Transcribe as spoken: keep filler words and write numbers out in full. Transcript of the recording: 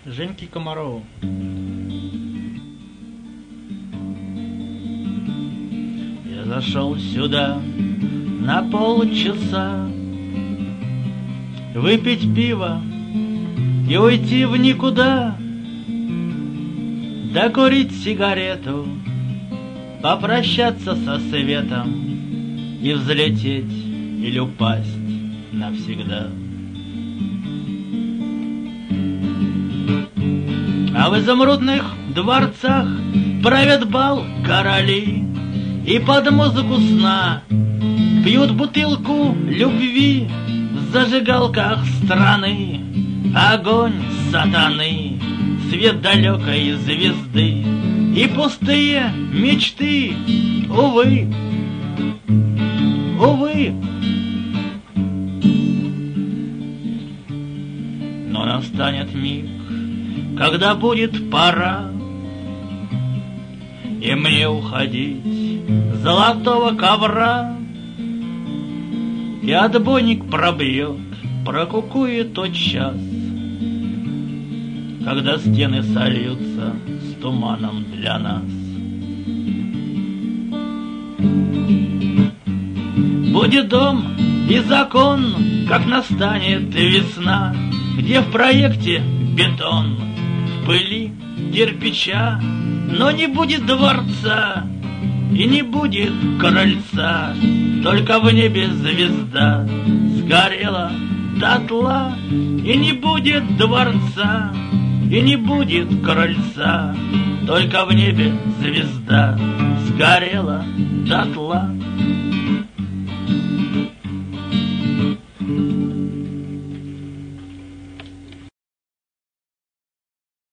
Женьке Комарову. Я зашел сюда на полчаса выпить пиво и уйти в никуда, докурить сигарету, попрощаться со светом и взлететь или упасть навсегда. А в изумрудных дворцах правят бал короли, и под музыку сна пьют бутылку любви в зажигалках страны. Огонь сатаны, свет далекой звезды и пустые мечты, увы, увы. Но настанет миг, когда будет пора, и мне уходить с золотого ковра, и отбойник пробьет, прокукует тот час, когда стены сольются с туманом для нас. Будет дом и закон, как настанет весна, где в проекте бетон, в пыли кирпича, но не будет дворца и не будет крыльца, только в небе звезда сгорела дотла. И не будет дворца и не будет крыльца, только в небе звезда сгорела дотла.